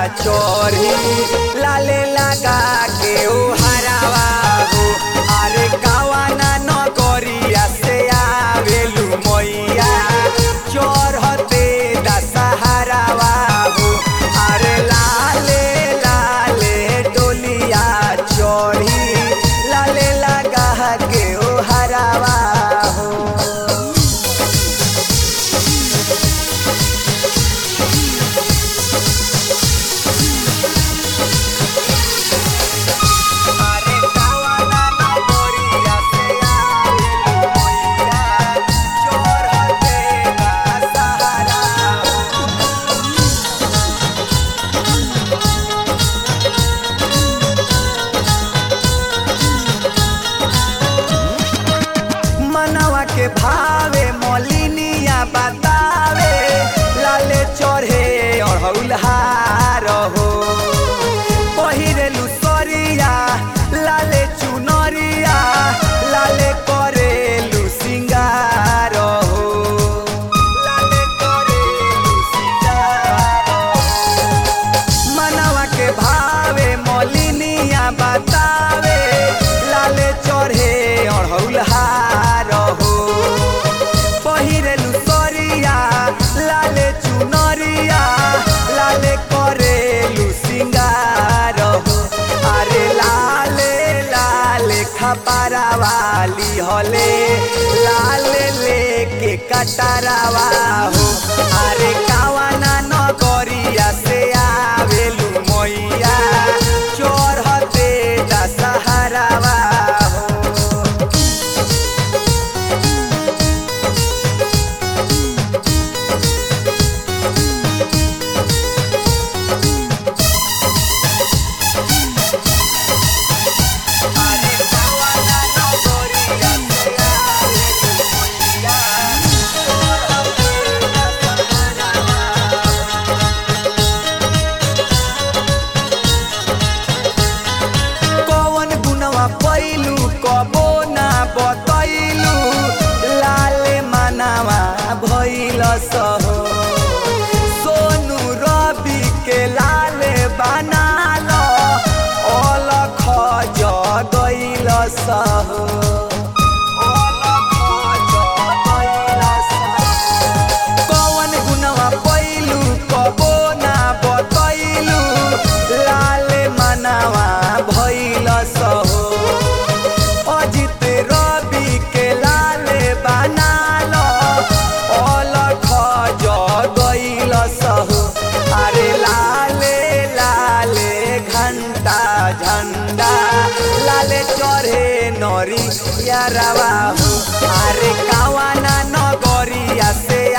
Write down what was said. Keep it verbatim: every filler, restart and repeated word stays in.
चोरी लाले लगा के ओ हरावा हो। अरे कावाना नगरिया से आवेलू मैया चढ़ते दशहरावा हो। अरे लाले लाले डोलिया चढ़ी लाले लगा के ओ हरावा हो। के भावे मलिनिया बतावे लाले चढ़े अड़हुलहार हो। पहिरेलू सरिया लाले चुनरिया लाले करेलू सिंगार हो। लाले करेलू सिंगार मनवा के भावे मलिनिया बतावे लाले चढ़े अड़हुलहार हो। पहिरेलू सरिया लाले चुनरिया लाले करेलू सिंगार हो। अरे लाले लाले खपारा वाली हले लाले लेके कटरावा हो। अरे कावाना नगरिया से आवेलू मैया चढ़ते दशहरावा हो। पैलू कबो ना बतैलू लाले मनावा भइल सहो। सोनू रवि के लाले बनाल अलख जगैल सहो। कौन गुनवा पैलू कबो ना बतैलू लाले मनावा भइल सहो। अजित रवि के लाले बनाल अलख जगैल सहो। अरे लाले लाले घंटा झंडा लाले चढ़े नरी यारावा हो। अरे कावाना नगरिया से